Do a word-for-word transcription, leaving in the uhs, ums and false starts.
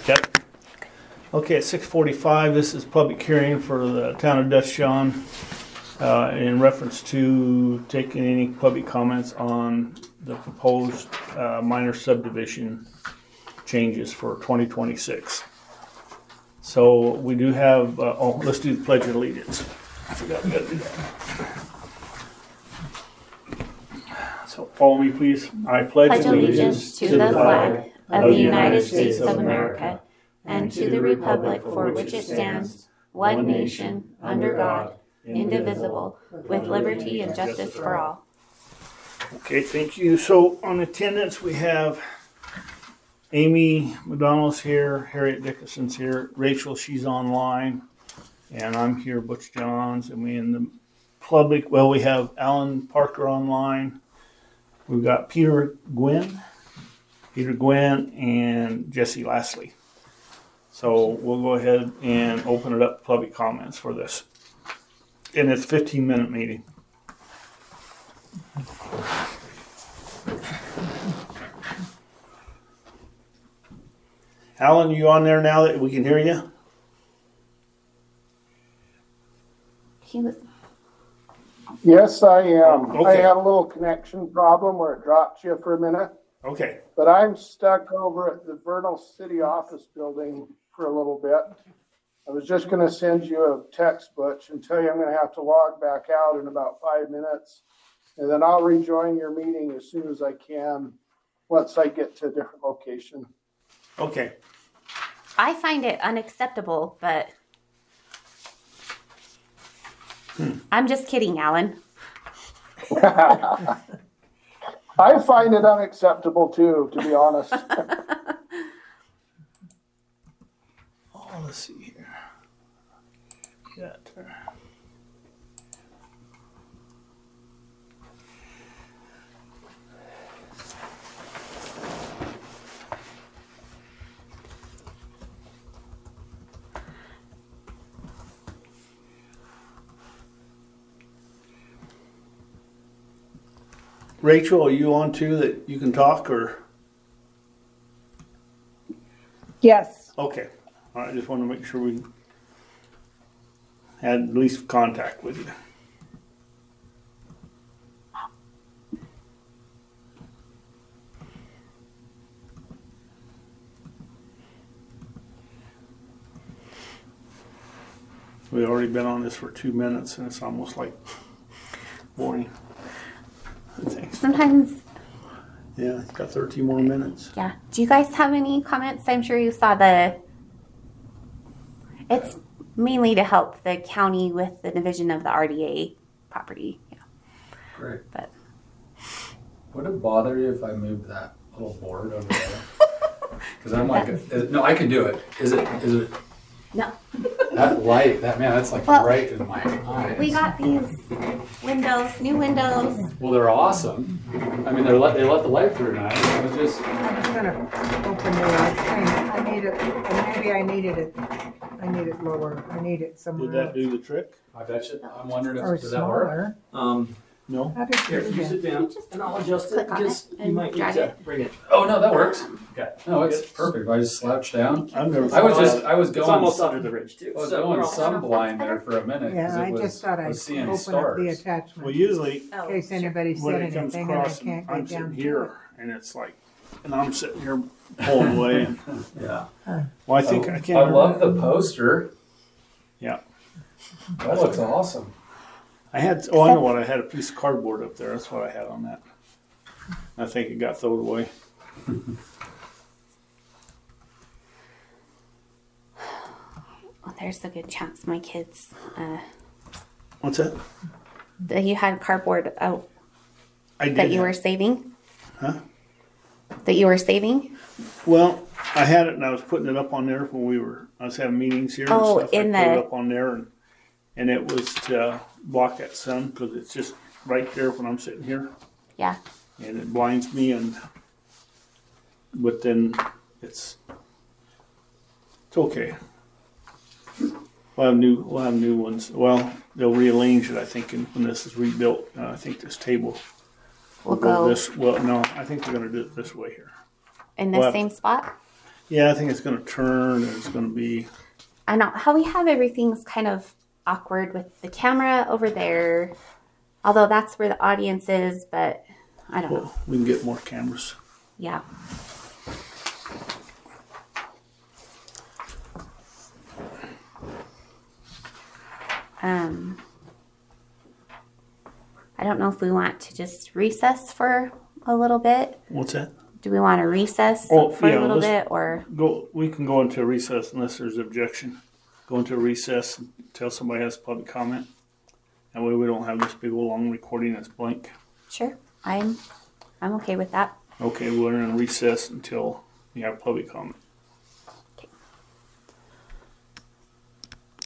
Yep. Okay, at six forty-five, this is public hearing for the town of Dutch John uh, in reference to taking any public comments on the proposed uh, minor subdivision changes for twenty twenty-six. So we do have, uh, oh, let's do the Pledge of Allegiance. I forgot we gotta do that. So follow me, please. I pledge, Pledge allegiance to the flag of the United States of America and to the republic for which it stands, one nation, under God, indivisible, with liberty and justice for all. Okay, thank you. So on attendance, we have Amy McDonald's here, Harriet Dickinson's here, Rachel, she's online, and I'm here, Butch Johns, and we in the public, well, we have Alan Parker online. We've got Peter Gwynn, Peter Gwynn, and Jesse Lastly. So we'll go ahead and open it up to public comments for this. And it's a fifteen minute meeting. Alan, you on there now that we can hear you? He was. Yes, I am. Okay. I had a little connection problem where it dropped you for a minute, Okay. but I'm stuck over at the Vernal City Office building for a little bit. I was just going to send you a text, Butch, and tell you I'm going to have to log back out in about five minutes, and then I'll rejoin your meeting as soon as I can once I get to a different location. Okay. I find it unacceptable, but hmm. I'm just kidding, Alan. I find it unacceptable too, to be honest. Oh, let's see here. Got her. Rachel, are you on too that you can talk or? Yes. Okay. All right, I just want to make sure we had at least contact with you. We've already been on this for two minutes and it's almost like boring. Thanks. Sometimes, Yeah, it's got thirteen more minutes. yeah. Do you guys have any comments? I'm sure you saw the. It's mainly to help the county with the division of the R D A property. Yeah. Great. But Would it bother you if I moved that little board over there? Because I'm like, is, no, I can do it. Is it? Is it? no, That light, that man, that's like Well, right in my eyes. we got these windows, new windows. Well, they're awesome. I mean, they're let they let the light through now. It was just. I'm just gonna open the light. I need it, and maybe I needed it, I need it lower. I need it Did somewhere that else. do the trick? I bet you. I'm wondering Or if does that work? smaller. Um, No? How did here, you you do sit that? down, Just and I'll adjust it click on because it you and might need drag to it. bring it. Oh no, that works. Okay. No, it's perfect. I just slouched down. I've never I was thought just of- I was It's going. almost under the ridge too. I was so going we're all- sun blind there for a minute. 'cause Yeah, it I was, just thought I I'd was seeing open up the stars. attachment Well, in usually Oh, case anybody when said it comes anything and I across, can't I'm get sitting down to it. here and it's like, and I'm sitting here pulling away. And, Yeah. well, I think I can't I remember. love the poster. Yeah. That looks awesome. I had, oh, I know what, I had a piece of cardboard up there. That's what I had on that. I think it got thrown away. Well, there's a good chance my kids. Uh, What's that? that you had cardboard out I did. that you have- were saving. Huh? That you were saving. Well, I had it and I was putting it up on there when we were, I was having meetings here and Oh, stuff. in I put the- it up on there and, and it was to block that sun because it's just right there when I'm sitting here. Yeah. And it blinds me and, but then it's, it's okay. We'll have new, we'll have new ones. Well, they'll rearrange it, I think, and when this is rebuilt. Uh, I think this table We'll will go go this, well, no, I think they're gonna do it this way here. in the well, same spot. Yeah, I think it's going to turn and it's going to be. I know how we have everything's kind of awkward with the camera over there, although that's where the audience is, but I don't know. Well, we can get more cameras. Yeah. Um, I don't know if we want to just recess for a little bit. What's that? Do we want to recess Oh, for yeah, a little let's- bit, or Go. We can go into recess unless there's objection. Go into recess until somebody has public comment. That way we don't have this big old long recording that's blank. sure? I'm I'm okay with that. Okay, we're in recess until we have public comment.